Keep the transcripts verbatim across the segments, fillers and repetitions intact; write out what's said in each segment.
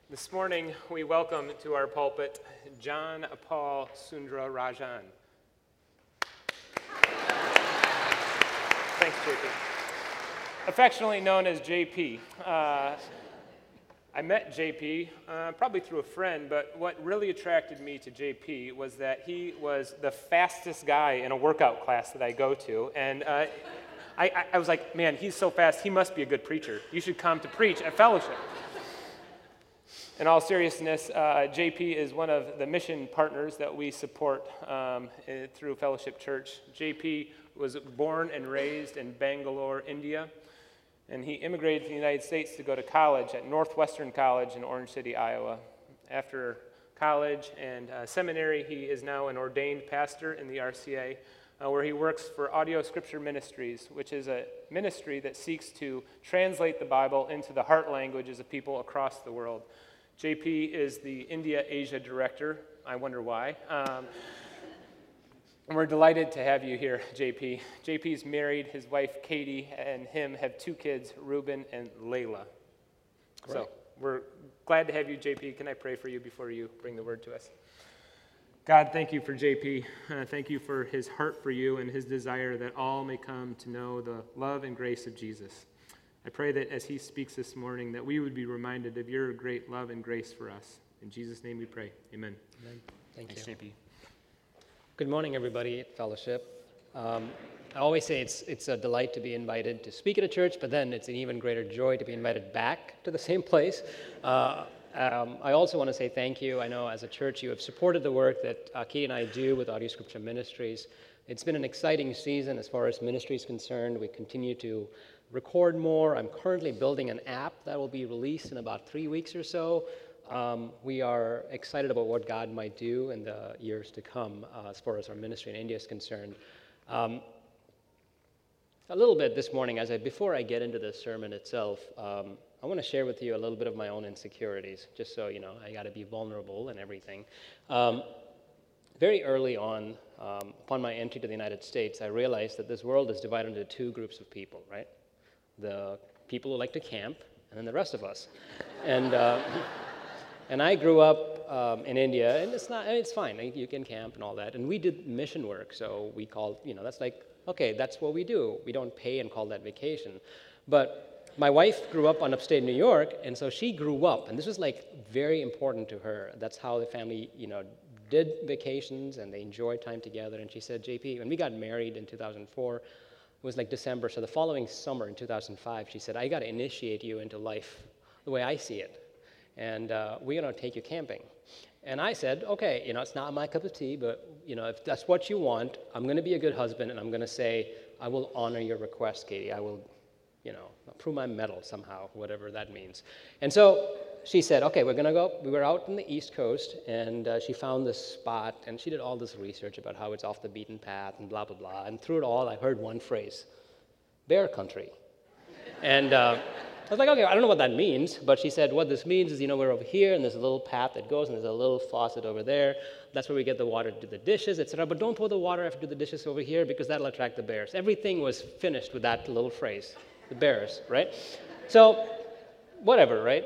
This morning, we welcome to our pulpit John Paul Sundararajan. Thanks, J P. Affectionately known as J P. Uh, I met J P uh, probably through a friend, but what really attracted me to J P was that he was the fastest guy in a workout class that I go to, and uh, I, I, I was like, man, he's so fast, he must be a good preacher. You should come to preach at Fellowship. In all seriousness, uh, J P is one of the mission partners that we support um, uh, through Fellowship Church. J P was born and raised in Bangalore, India, and he immigrated to the United States to go to college at Northwestern College in Orange City, Iowa. After college and uh, seminary, he is now an ordained pastor in the R C A, uh, where he works for Audio Scripture Ministries, which is a ministry that seeks to translate the Bible into the heart languages of people across the world. J P is the India-Asia director. I wonder why. Um, and we're delighted to have you here, J P. J P's married. His wife, Katie, and him have two kids, Reuben and Layla. Great. So we're glad to have you, J P. Can I pray for you before you bring the word to us? God, thank you for J P. Uh, thank you for his heart for you and his desire that all may come to know the love and grace of Jesus. I pray that as he speaks this morning, that we would be reminded of your great love and grace for us. In Jesus' name we pray. Amen. Amen. Thank Thanks, you. J P. Good morning, everybody at Fellowship. Um, I always say it's it's a delight to be invited to speak at a church, but then it's an even greater joy to be invited back to the same place. Uh, um, I also want to say thank you. I know as a church you have supported the work that uh, Katie and I do with Audio Scripture Ministries. It's been an exciting season as far as ministry is concerned. We continue to record more. I'm currently building an app that will be released in about three weeks or so. Um, we are excited about what God might do in the years to come uh, as far as our ministry in India is concerned. Um, a little bit this morning, as I before I get into the sermon itself, um, I want to share with you a little bit of my own insecurities, just so you know, I got to be vulnerable and everything. Um, very early on, um, upon my entry to the United States, I realized that this world is divided into two groups of people, right? The people who like to camp, and then the rest of us. And uh, and I grew up um, in India, and it's not, it's fine, you can camp and all that. And we did mission work, so we called, you know, that's like, okay, that's what we do. We don't pay and call that vacation. But my wife grew up on upstate New York, and so she grew up, and this was like very important to her. That's how the family, you know, did vacations, and they enjoyed time together. And she said, J P, when we got married in two thousand four, it was like December, so the following summer in two thousand five, she said, I got to initiate you into life the way I see it, and uh, we're going to take you camping. And I said, okay, you know, it's not my cup of tea, but, you know, if that's what you want, I'm going to be a good husband, and I'm going to say, I will honor your request, Katie. I will, you know, prove my mettle somehow, whatever that means. And so she said, okay, we're going to go. We were out on the East Coast, and uh, she found this spot, and she did all this research about how it's off the beaten path and blah, blah, blah. And through it all, I heard one phrase, bear country. And uh, I was like, okay, I don't know what that means, but she said, what this means is, you know, we're over here, and there's a little path that goes, and there's a little faucet over there. That's where we get the water to do the dishes, et cetera. But don't pour the water after you do the dishes over here, because that'll attract the bears. Everything was finished with that little phrase, the bears, right? So, whatever, right?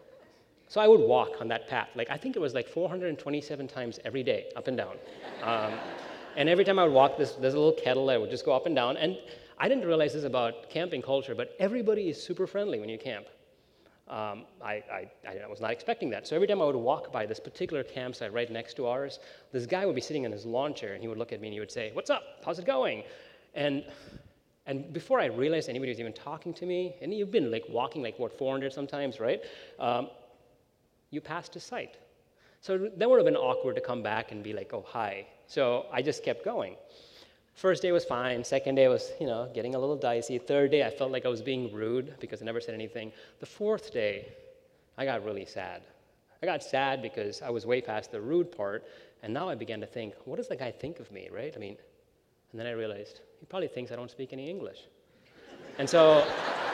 So I would walk on that path. Like, I think it was like four hundred twenty-seven times every day, up and down. Um, and every time I would walk, this, there's a little kettle that would just go up and down. And I didn't realize this about camping culture, but everybody is super friendly when you camp. Um, I, I, I was not expecting that. So every time I would walk by this particular campsite right next to ours, this guy would be sitting in his lawn chair, and he would look at me and he would say, what's up? How's it going? And and before I realized anybody was even talking to me, and you've been like walking like, what, four hundred sometimes, right? Um, you passed his sight. So that would have been awkward to come back and be like, oh, hi. So I just kept going. First day was fine. Second day was, you know, getting a little dicey. Third day, I felt like I was being rude because I never said anything. The fourth day, I got really sad. I got sad because I was way past the rude part, and now I began to think, what does the guy think of me, right? I mean, and then I realized, he probably thinks I don't speak any English. And so,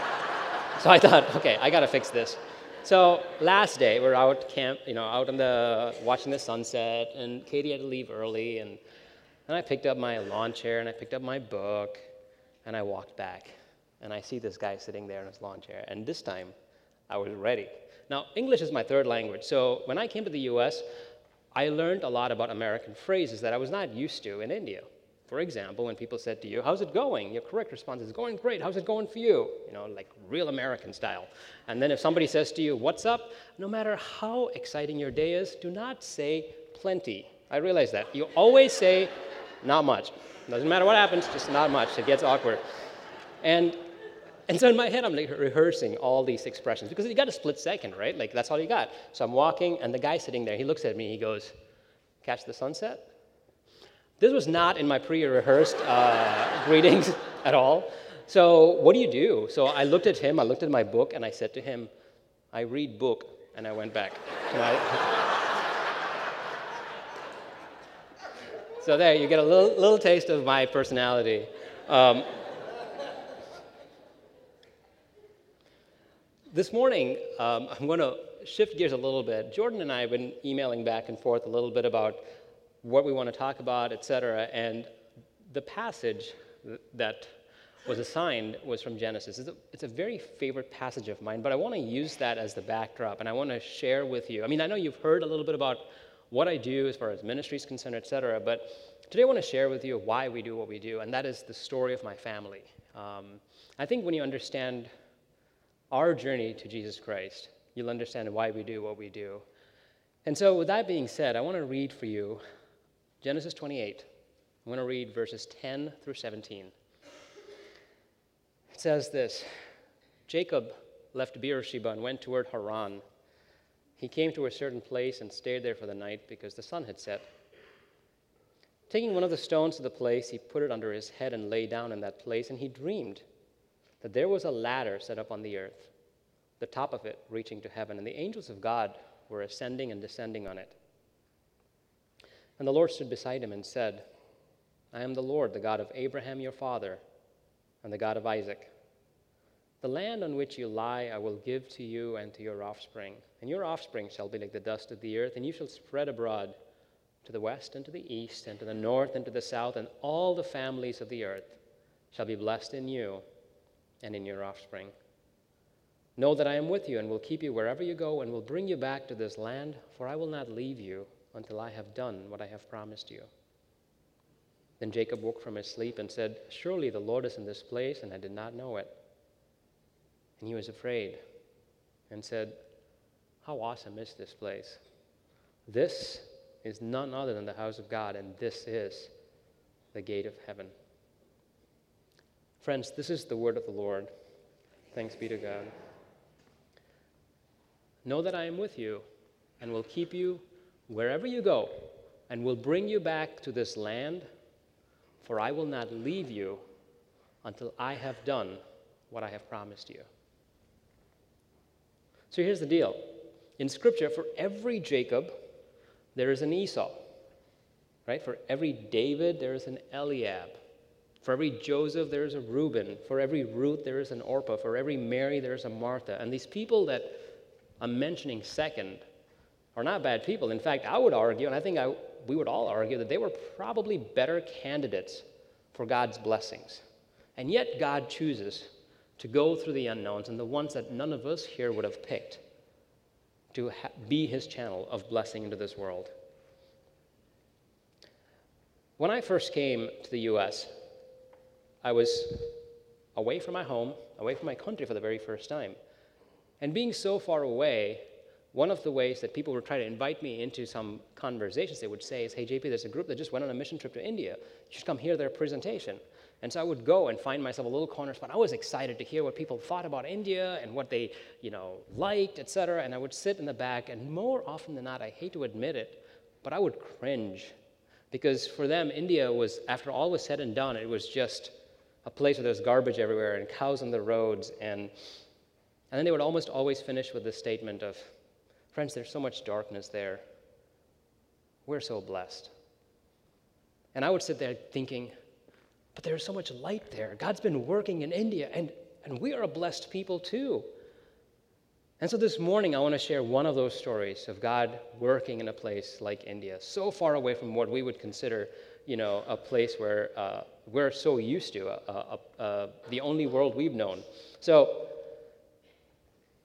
so I thought, okay, I got to fix this. So last day, we're out camp, you know, out on the, watching the sunset, and Katie had to leave early, and, and I picked up my lawn chair, and I picked up my book, and I walked back, and I see this guy sitting there in his lawn chair, and this time, I was ready. Now, English is my third language, so when I came to the U S, I learned a lot about American phrases that I was not used to in India. For example, when people said to you, "How's it going?" Your correct response is, "Going great. How's it going for you?" You know, like real American style. And then if somebody says to you, "What's up?" no matter how exciting your day is, do not say plenty. I realize that. You always say not much. Doesn't matter what happens, just not much. It gets awkward. And And so in my head, I'm like rehearsing all these expressions because you got a split second, right? Like that's all you got. So I'm walking, and the guy sitting there, he looks at me, he goes, "Catch the sunset?" This was not in my pre-rehearsed uh, greetings at all. So what do you do? So I looked at him, I looked at my book, and I said to him, "I read book," and I went back to my... So there, you get a little, little taste of my personality. Um, This morning, um, I'm going to shift gears a little bit. Jordan and I have been emailing back and forth a little bit about what we want to talk about, et cetera, and the passage that was assigned was from Genesis. It's a, it's a very favorite passage of mine, but I want to use that as the backdrop, and I want to share with you. I mean, I know you've heard a little bit about what I do as far as ministry is concerned, et cetera, but today I want to share with you why we do what we do, and that is the story of my family. Um, I think when you understand our journey to Jesus Christ, you'll understand why we do what we do. And so with that being said, I want to read for you Genesis twenty-eight. I'm going to read verses ten through seventeen. It says this: Jacob left Beersheba and went toward Haran. He came to a certain place and stayed there for the night because the sun had set. Taking one of the stones of the place, he put it under his head and lay down in that place, and he dreamed that there was a ladder set up on the earth, the top of it reaching to heaven, and the angels of God were ascending and descending on it. And the Lord stood beside him and said, "I am the Lord, the God of Abraham your father, and the God of Isaac. The land on which you lie I will give to you and to your offspring, and your offspring shall be like the dust of the earth, and you shall spread abroad to the west and to the east and to the north and to the south, and all the families of the earth shall be blessed in you and in your offspring. Know that I am with you and will keep you wherever you go and will bring you back to this land, for I will not leave you until I have done what I have promised you." Then Jacob woke from his sleep and said, "Surely the Lord is in this place, and I did not know it." And he was afraid and said, "How awesome is this place? This is none other than the house of God, and this is the gate of heaven." Friends, this is the word of the Lord. Thanks be to God. Know that I am with you and will keep you wherever you go and will bring you back to this land, for I will not leave you until I have done what I have promised you. So here's the deal. In Scripture, for every Jacob, there is an Esau. Right? For every David, there is an Eliab. For every Joseph, there is a Reuben. For every Ruth, there is an Orpah. For every Mary, there is a Martha. And these people that I'm mentioning second are not bad people. In fact, I would argue, and I think I, we would all argue, that they were probably better candidates for God's blessings. And yet God chooses to go through the unknowns and the ones that none of us here would have picked to ha- be his channel of blessing into this world. When I first came to the U S, I was away from my home, away from my country for the very first time. And being so far away, one of the ways that people would try to invite me into some conversations they would say is, "Hey, J P, there's a group that just went on a mission trip to India. You should come hear their presentation." And so I would go and find myself a little corner spot. I was excited to hear what people thought about India and what they, you know, liked, et cetera. And I would sit in the back, and more often than not, I hate to admit it, but I would cringe. Because for them, India was, after all was said and done, it was just a place where there's garbage everywhere and cows on the roads. And, and then they would almost always finish with this statement of, "Friends, there's so much darkness there. We're so blessed." And I would sit there thinking, but there's so much light there. God's been working in India, and, and we are a blessed people too. And so this morning, I want to share one of those stories of God working in a place like India, so far away from what we would consider, you know, a place where uh, we're so used to, uh, uh, uh, the only world we've known. So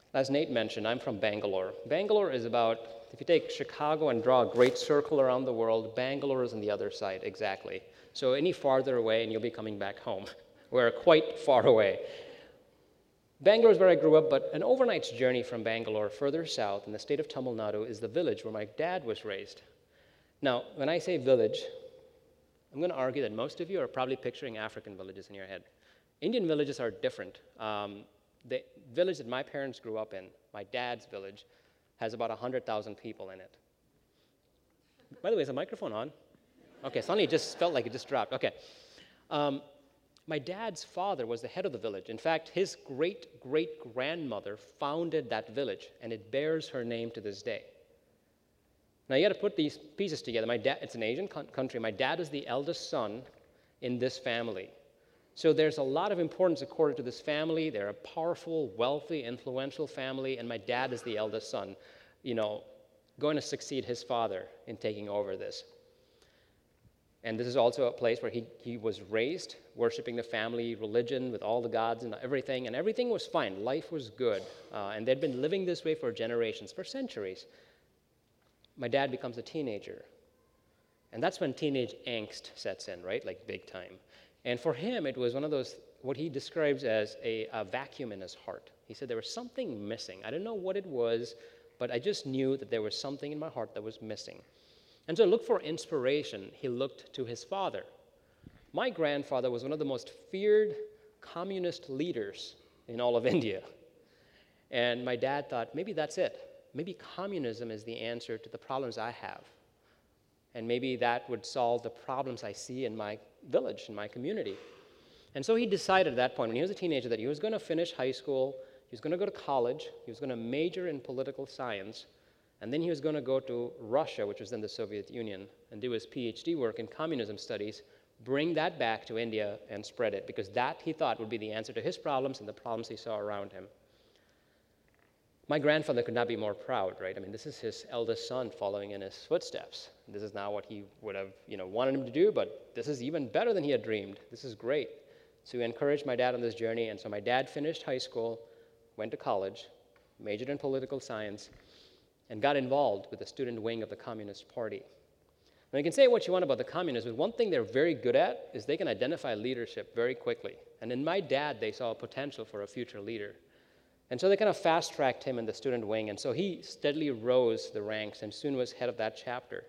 As Nate mentioned, I'm from Bangalore. Bangalore is about, if you take Chicago and draw a great circle around the world, Bangalore is on the other side, exactly. So any farther away and you'll be coming back home. We're quite far away. Bangalore is where I grew up, but an overnight's journey from Bangalore further south in the state of Tamil Nadu is the village where my dad was raised. Now, when I say village, I'm going to argue that most of you are probably picturing African villages in your head. Indian villages are different. Um, the village that my parents grew up in, my dad's village, has about one hundred thousand people in it. By the way, is the microphone on? Okay, suddenly it just felt like it just dropped. Okay. Um, my dad's father was the head of the village. In fact, his great-great-grandmother founded that village, and it bears her name to this day. Now, you got to put these pieces together. My dad, it's an Asian country. My dad is the eldest son in this family. So there's a lot of importance accorded to this family. They're a powerful, wealthy, influential family, and my dad is the eldest son, you know, going to succeed his father in taking over this. And this is also a place where he, he was raised, worshiping the family religion with all the gods and everything, and everything was fine. Life was good. Uh, and they'd been living this way for generations, for centuries. My dad becomes a teenager. And that's when teenage angst sets in, right? Like big time. And for him, it was one of those, what he describes as a, a vacuum in his heart. He said there was something missing. I didn't know what it was, but I just knew that there was something in my heart that was missing. And to look for inspiration, he looked to his father. My grandfather was one of the most feared communist leaders in all of India. And my dad thought, maybe that's it. Maybe communism is the answer to the problems I have. And maybe that would solve the problems I see in my village, in my community. And so he decided at that point, when he was a teenager, that he was going to finish high school, he was going to go to college, he was going to major in political science, and then he was going to go to Russia, which was then the Soviet Union, and do his PhD work in communism studies, bring that back to India and spread it, because that, he thought, would be the answer to his problems and the problems he saw around him. My grandfather could not be more proud, right? I mean, this is his eldest son following in his footsteps. This is not what he would have, you know, wanted him to do, but this is even better than he had dreamed. This is great. So he encouraged my dad on this journey, and so my dad finished high school, went to college, majored in political science, and got involved with the student wing of the Communist Party. Now, you can say what you want about the communists, but one thing they're very good at is they can identify leadership very quickly. And in my dad, they saw a potential for a future leader. And so they kind of fast-tracked him in the student wing, and so he steadily rose the ranks and soon was head of that chapter.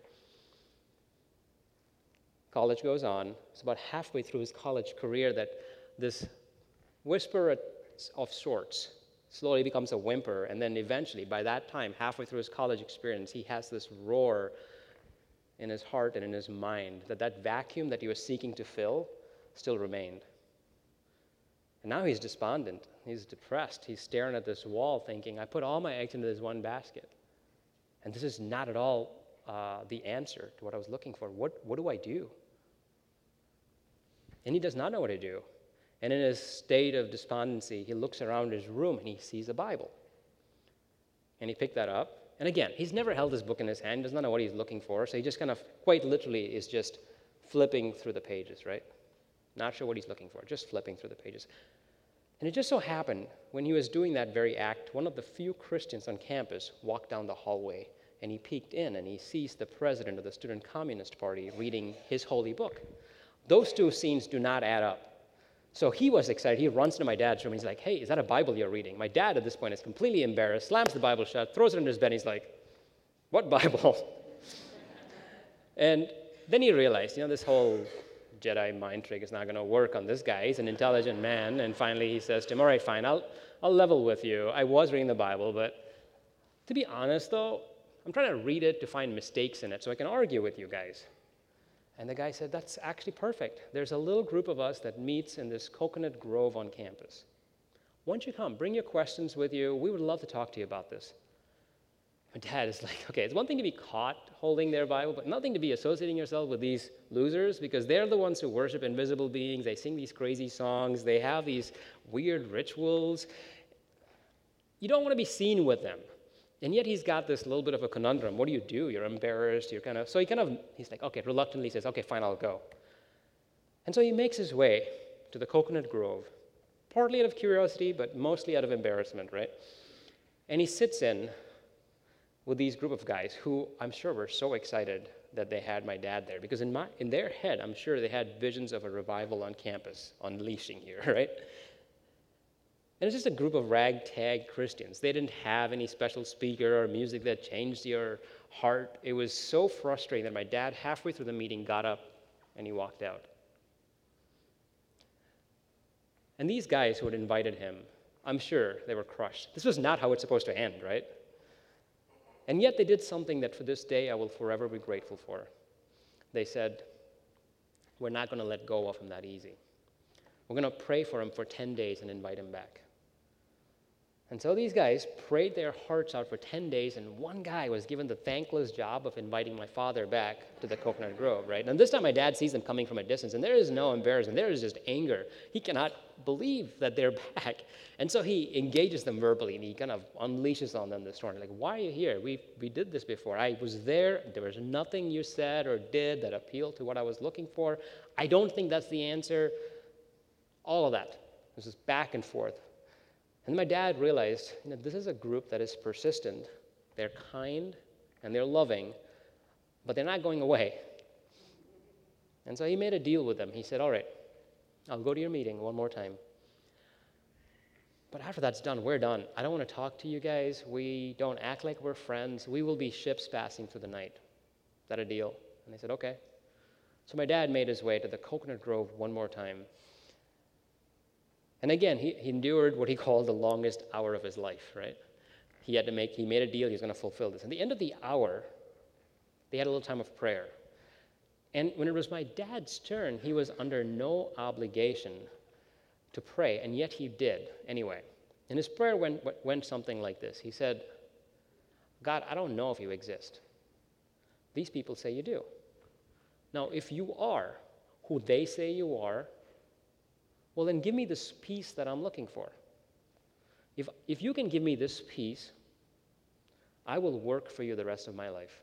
College goes on. It's about halfway through his college career that this whisper of sorts slowly becomes a whimper, and then eventually, by that time, halfway through his college experience, he has this roar in his heart and in his mind that that vacuum that he was seeking to fill still remained. And now he's despondent. He's depressed. He's staring at this wall thinking, I put all my eggs into this one basket. And this is not at all uh, the answer to what I was looking for. What, what do I do? And he does not know what to do. And in his state of despondency, he looks around his room and he sees a Bible. And he picked that up. And again, he's never held this book in his hand. He does not know what he's looking for. So he just kind of, quite literally, is just flipping through the pages, right? Not sure what he's looking for, just flipping through the pages. And it just so happened, when he was doing that very act, one of the few Christians on campus walked down the hallway, and he peeked in, and he sees the president of the Student Communist Party reading his holy book. Those two scenes do not add up. So he was excited. He runs to my dad's room, and he's like, hey, is that a Bible you're reading? My dad, at this point, is completely embarrassed, slams the Bible shut, throws it under his bed, and he's like, what Bible? And then he realized, you know, this whole Jedi mind trick is not going to work on this guy. He's an intelligent man. And finally he says to him, all right, fine, I'll, I'll level with you. I was reading the Bible, but to be honest, though, I'm trying to read it to find mistakes in it so I can argue with you guys. And the guy said, that's actually perfect. There's a little group of us that meets in this coconut grove on campus. Why don't you come? Bring your questions with you. We would love to talk to you about this. My dad is like, okay, it's one thing to be caught holding their Bible, but nothing to be associating yourself with these losers, because they're the ones who worship invisible beings. They sing these crazy songs. They have these weird rituals. You don't want to be seen with them. And yet he's got this little bit of a conundrum. What do you do? You're embarrassed. You're kind of, so he kind of, he's like, okay, reluctantly says, okay, fine, I'll go. And so he makes his way to the coconut grove, partly out of curiosity, but mostly out of embarrassment, right? And he sits in with these group of guys who I'm sure were so excited that they had my dad there. Because in, my, in their head, I'm sure they had visions of a revival on campus, unleashing here, right? And it's just a group of ragtag Christians. They didn't have any special speaker or music that changed your heart. It was so frustrating that my dad, halfway through the meeting, got up and he walked out. And these guys who had invited him, I'm sure they were crushed. This was not how it's supposed to end, right? And yet they did something that for this day I will forever be grateful for. They said, we're not going to let go of him that easy. We're going to pray for him for ten days and invite him back. And so these guys prayed their hearts out for ten days, and one guy was given the thankless job of inviting my father back to the Coconut Grove, right? And this time my dad sees them coming from a distance, and there is no embarrassment. There is just anger. He cannot believe that they're back. And so he engages them verbally, and he kind of unleashes on them this story. Like, why are you here? We, we did this before. I was there. There was nothing you said or did that appealed to what I was looking for. I don't think that's the answer. All of that. This is back and forth. And my dad realized, you know, this is a group that is persistent. They're kind and they're loving, but they're not going away. And so he made a deal with them. He said, all right, I'll go to your meeting one more time. But after that's done, we're done. I don't want to talk to you guys. We don't act like we're friends. We will be ships passing through the night. Is that a deal? And they said, okay. So my dad made his way to the Coconut Grove one more time. And again, he, he endured what he called the longest hour of his life, right? He had to make, he made a deal, he was going to fulfill this. At the end of the hour, they had a little time of prayer. And when it was my dad's turn, he was under no obligation to pray, and yet he did anyway. And his prayer went, went something like this. He said, God, I don't know if you exist. These people say you do. Now, if you are who they say you are, well, then give me this peace that I'm looking for. If, if you can give me this peace, I will work for you the rest of my life.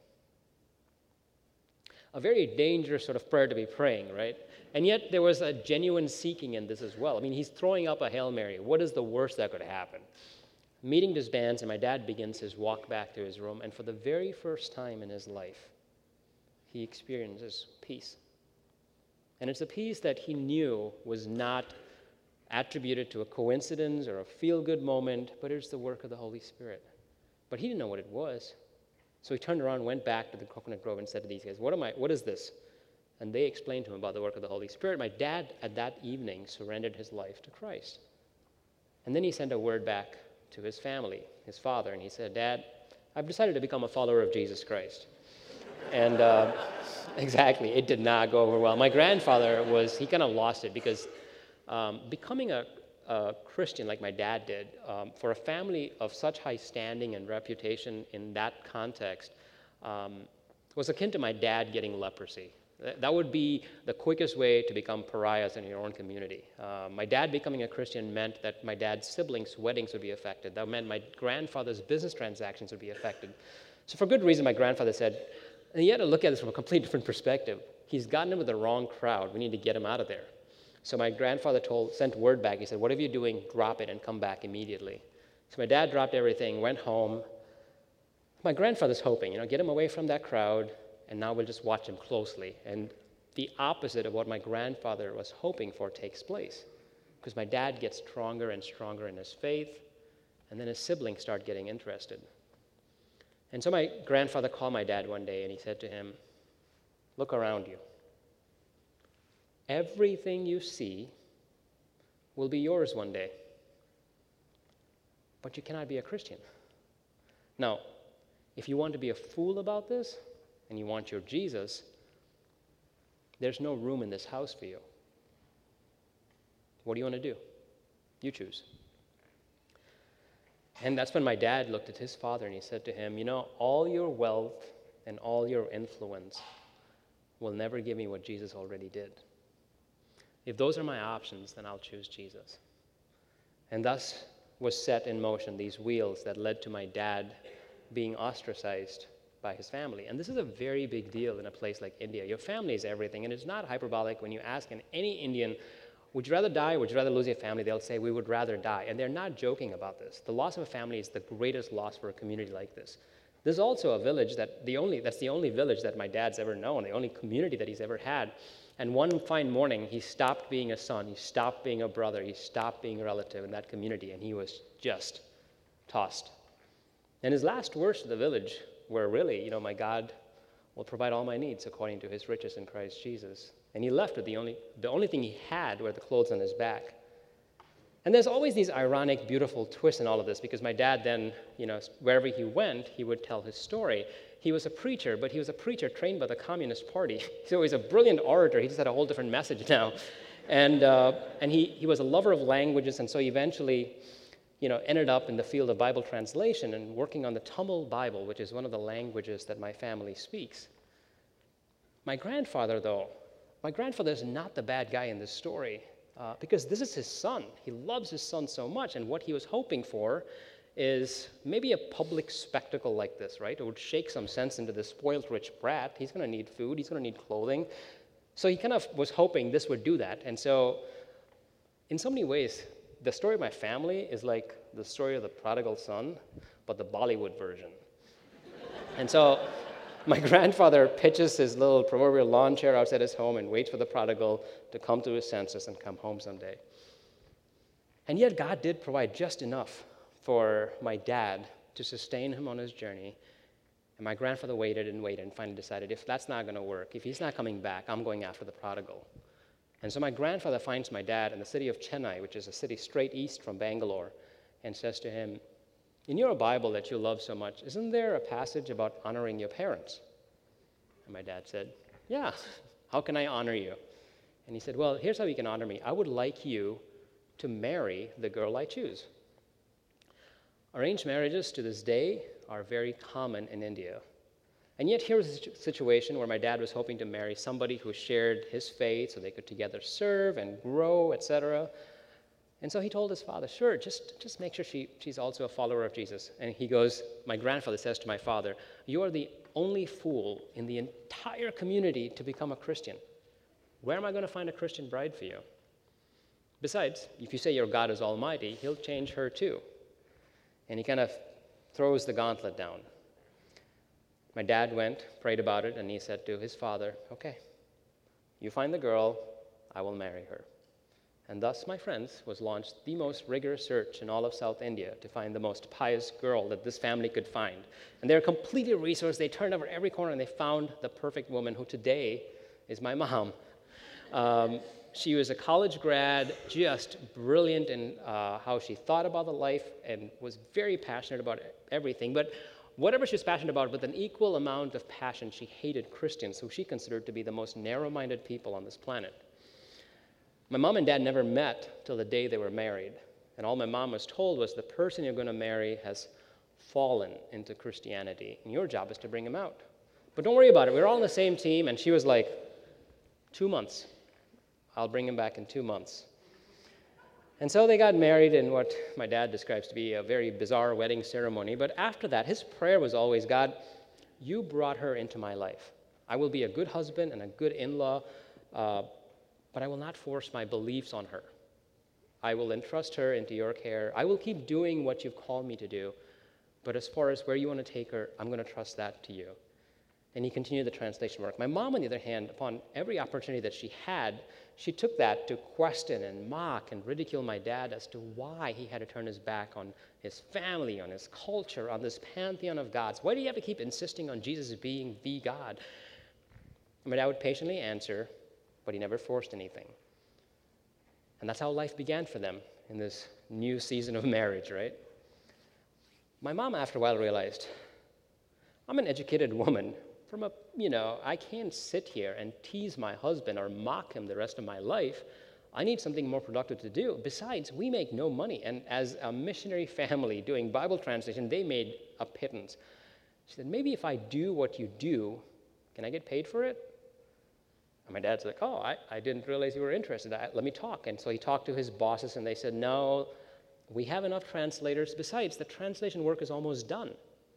A very dangerous sort of prayer to be praying, right? And yet there was a genuine seeking in this as well. I mean, he's throwing up a Hail Mary. What is the worst that could happen? Meeting disbands, and my dad begins his walk back to his room, and for the very first time in his life, he experiences peace. And it's a peace that he knew was not attributed to a coincidence or a feel-good moment, but it's the work of the Holy Spirit. But he didn't know what it was. So he turned around, went back to the Coconut Grove and said to these guys, what am I, what is this? And they explained to him about the work of the Holy Spirit. My dad, at that evening, surrendered his life to Christ. And then he sent a word back to his family, his father, and he said, Dad, I've decided to become a follower of Jesus Christ. And uh, exactly, it did not go over well. My grandfather was, he kind of lost it because um, becoming a, a Christian like my dad did, um, for a family of such high standing and reputation in that context, um, was akin to my dad getting leprosy. That would be the quickest way to become pariahs in your own community. Uh, my dad becoming a Christian meant that my dad's siblings' weddings would be affected. That meant my grandfather's business transactions would be affected. So for good reason, my grandfather said, and you had to look at this from a completely different perspective. He's gotten in with the wrong crowd. We need to get him out of there. So my grandfather told, sent word back. He said, whatever you're doing, drop it and come back immediately. So my dad dropped everything, went home. My grandfather's hoping, you know, get him away from that crowd, and now we'll just watch him closely. And the opposite of what my grandfather was hoping for takes place, because my dad gets stronger and stronger in his faith, and then his siblings start getting interested. And so my grandfather called my dad one day, and he said to him, look around you. Everything you see will be yours one day, but you cannot be a Christian. Now, if you want to be a fool about this, and you want your Jesus, there's no room in this house for you. What do you want to do? You choose. And that's when my dad looked at his father and he said to him, you know, all your wealth and all your influence will never give me what Jesus already did. If those are my options, then I'll choose Jesus. And thus was set in motion these wheels that led to my dad being ostracized by his family. And this is a very big deal in a place like India. Your family is everything, and it's not hyperbolic when you ask in any Indian, would you rather die or would you rather lose your family? They'll say, we would rather die. And they're not joking about this. The loss of a family is the greatest loss for a community like this. There's also a village that the only, that's the only village that my dad's ever known, the only community that he's ever had. And one fine morning, he stopped being a son, he stopped being a brother, he stopped being a relative in that community, and he was just tossed. And his last words to the village were really, you know, my God will provide all my needs according to his riches in Christ Jesus. And he left with the only, the only thing he had were the clothes on his back. And there's always these ironic, beautiful twists in all of this, because my dad then, you know, wherever he went, he would tell his story. He was a preacher, but he was a preacher trained by the Communist Party. So he's a brilliant orator. He just had a whole different message now. And, uh, and he, he was a lover of languages, and so eventually, you know, ended up in the field of Bible translation and working on the Tamil Bible, which is one of the languages that my family speaks. My grandfather, though, my grandfather is not the bad guy in this story. Uh, because this is his son. He loves his son so much, and what he was hoping for is maybe a public spectacle like this, right? It would shake some sense into this spoiled rich brat. He's going to need food. He's going to need clothing. So he kind of was hoping this would do that. And so in so many ways, the story of my family is like the story of the prodigal son, but the Bollywood version. And so my grandfather pitches his little proverbial lawn chair outside his home and waits for the prodigal to come to his senses and come home someday. And yet God did provide just enough for my dad to sustain him on his journey. And my grandfather waited and waited and finally decided, if that's not going to work, if he's not coming back, I'm going after the prodigal. And so my grandfather finds my dad in the city of Chennai, which is a city straight east from Bangalore, and says to him, in your Bible that you love so much, isn't there a passage about honoring your parents? And my dad said, yeah, how can I honor you? And he said, well, here's how you can honor me. I would like you to marry the girl I choose. Arranged marriages to this day are very common in India. And yet here's a situation where my dad was hoping to marry somebody who shared his faith so they could together serve and grow, et cetera. And so he told his father, sure, just, just make sure she, she's also a follower of Jesus. And he goes, my grandfather says to my father, you are the only fool in the entire community to become a Christian. Where am I going to find a Christian bride for you? Besides, if you say your God is almighty, he'll change her too. And he kind of throws the gauntlet down. My dad went, prayed about it, and he said to his father, okay, you find the girl, I will marry her. And thus, my friends, was launched the most rigorous search in all of South India to find the most pious girl that this family could find. And they're completely resourced. They turned over every corner, and they found the perfect woman, who today is my mom. Um, she was a college grad, just brilliant in uh, how she thought about the life and was very passionate about everything. But whatever she was passionate about, with an equal amount of passion, she hated Christians, who she considered to be the most narrow-minded people on this planet. My mom and dad never met till the day they were married. And all my mom was told was, the person you're going to marry has fallen into Christianity, and your job is to bring him out. But don't worry about it. We're all on the same team. And she was like, two months. I'll bring him back in two months. And so they got married in what my dad describes to be a very bizarre wedding ceremony. But after that, his prayer was always, God, you brought her into my life. I will be a good husband and a good in-law, uh, but I will not force my beliefs on her. I will entrust her into your care. I will keep doing what you've called me to do. But as far as where you want to take her, I'm going to trust that to you. And he continued the translation work. My mom, on the other hand, upon every opportunity that she had, she took that to question and mock and ridicule my dad as to why he had to turn his back on his family, on his culture, on this pantheon of gods. Why do you have to keep insisting on Jesus being the God? And my dad would patiently answer, but he never forced anything. And that's how life began for them in this new season of marriage, right? My mom, after a while, realized, I'm an educated woman. From a, you know, I can't sit here and tease my husband or mock him the rest of my life. I need something more productive to do. Besides, we make no money. And as a missionary family doing Bible translation, they made a pittance. She said, maybe if I do what you do, can I get paid for it? And my dad's like, oh, I, I didn't realize you were interested. I, let me talk. And so he talked to his bosses, and they said, no, we have enough translators. Besides, the translation work is almost done.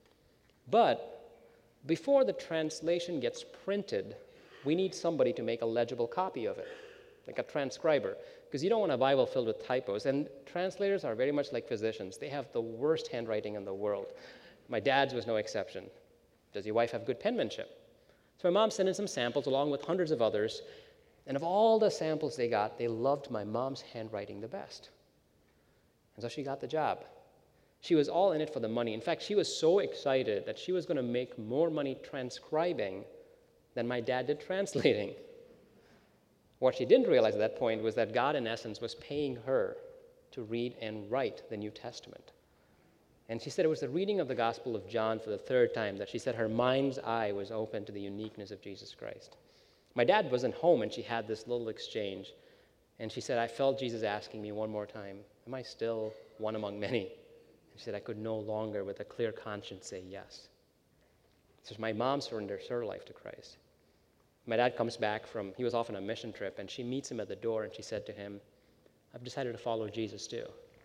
But before the translation gets printed, we need somebody to make a legible copy of it, like a transcriber. because you don't want a Bible filled with typos. And translators are very much like physicians. They have the worst handwriting in the world. My dad's was no exception. Does your wife have good penmanship? So my mom sent in some samples along with hundreds of others. And of all the samples they got, they loved my mom's handwriting the best. And so she got the job. She was all in it for the money. In fact, she was so excited that she was going to make more money transcribing than my dad did translating. What she didn't realize at that point was that God, in essence, was paying her to read and write the New Testament. And she said it was the reading of the Gospel of John for the third time that she said her mind's eye was open to the uniqueness of Jesus Christ. My dad wasn't home, and she had this little exchange. And she said, I felt Jesus asking me one more time, am I still one among many? And she said, I could no longer with a clear conscience say yes. So my mom surrendered her life to Christ. My dad comes back from, he was off on a mission trip, and she meets him at the door, and she said to him, I've decided to follow Jesus too.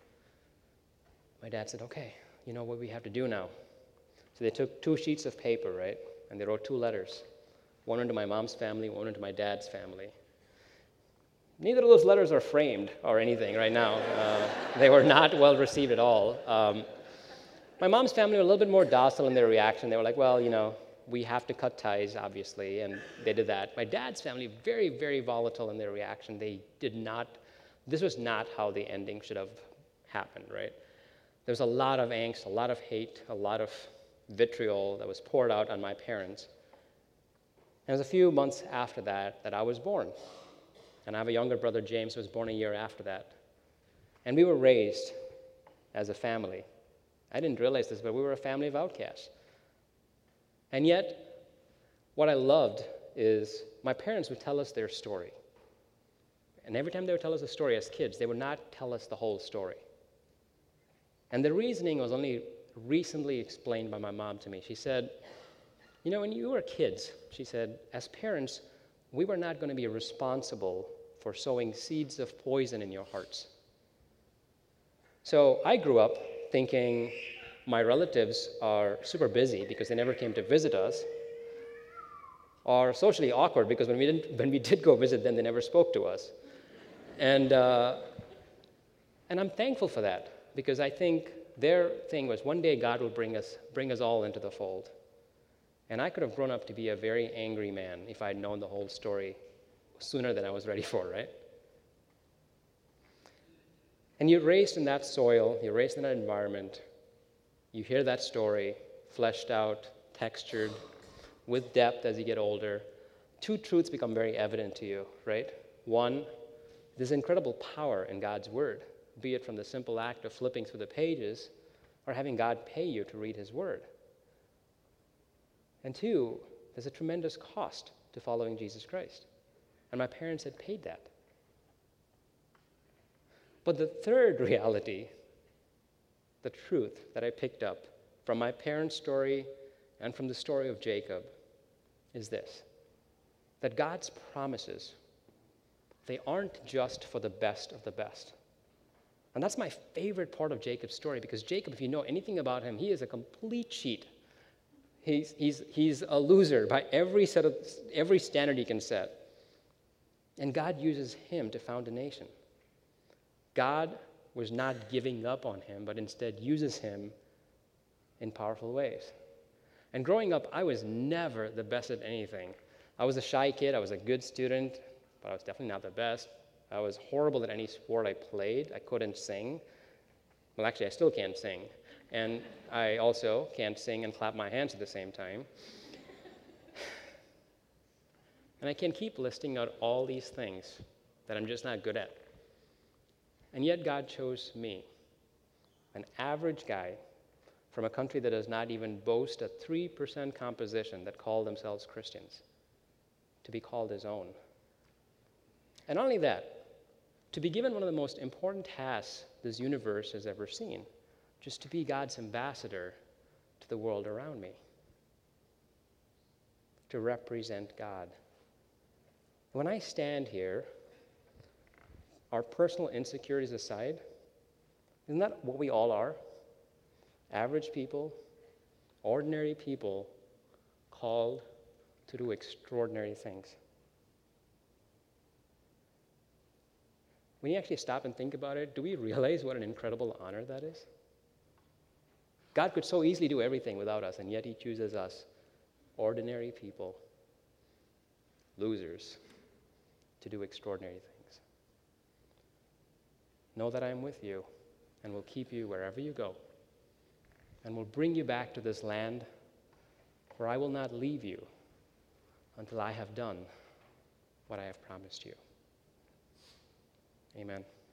My dad said, okay, you know what we have to do now. So they took two sheets of paper, right, and they wrote two letters, one into my mom's family, one into my dad's family. Neither of those letters are framed or anything right now. Uh, they were not well received at all. Um, my mom's family were a little bit more docile in their reaction. They were like, well, you know, we have to cut ties, obviously, and they did that. My dad's family, very, very volatile in their reaction. They did not, this was not how the ending should have happened, right? There was a lot of angst, a lot of hate, a lot of vitriol that was poured out on my parents. And it was a few months after that that I was born. And I have a younger brother, James, who was born a year after that. And we were raised as a family. I didn't realize this, but we were a family of outcasts. And yet, what I loved is my parents would tell us their story. And every time they would tell us a story as kids, they would not tell us the whole story. And the reasoning was only recently explained by my mom to me. She said, you know, when you were kids, she said, as parents, we were not going to be responsible for sowing seeds of poison in your hearts. So I grew up thinking my relatives are super busy because they never came to visit us, or socially awkward because when we didn't, when we did go visit them, they never spoke to us. And, uh, and I'm thankful for that because I think their thing was one day God will bring us, bring us all into the fold. And I could have grown up to be a very angry man if I had known the whole story sooner than I was ready for, right? And you're raised in that soil, you're raised in that environment, you hear that story, fleshed out, textured, with depth as you get older. Two truths become very evident to you, right? One, there's incredible power in God's word, be it from the simple act of flipping through the pages or having God pay you to read his word. And two, there's a tremendous cost to following Jesus Christ. And my parents had paid that. But the third reality, the truth that I picked up from my parents' story and from the story of Jacob is this, that God's promises, they aren't just for the best of the best. And that's my favorite part of Jacob's story because Jacob, if you know anything about him, he is a complete cheat. He's, he's, he's a loser by every, set of, every standard he can set. And God uses him to found a nation. God was not giving up on him, but instead uses him in powerful ways. And growing up, I was never the best at anything. I was a shy kid. I was a good student, but I was definitely not the best. I was horrible at any sport I played. I couldn't sing. Well, actually, I still can't sing. And I also can't sing and clap my hands at the same time. And I can keep listing out all these things that I'm just not good at. And yet God chose me, an average guy from a country that does not even boast a three percent composition that call themselves Christians, to be called his own. And not only that, to be given one of the most important tasks this universe has ever seen, just to be God's ambassador to the world around me, to represent God. When I stand here, our personal insecurities aside, isn't that what we all are? Average people, ordinary people, called to do extraordinary things. when you actually stop and think about it, do we realize what an incredible honor that is? God could so easily do everything without us, and yet he chooses us, ordinary people, losers, to do extraordinary things. Know that I am with you and will keep you wherever you go and will bring you back to this land where I will not leave you until I have done what I have promised you. Amen.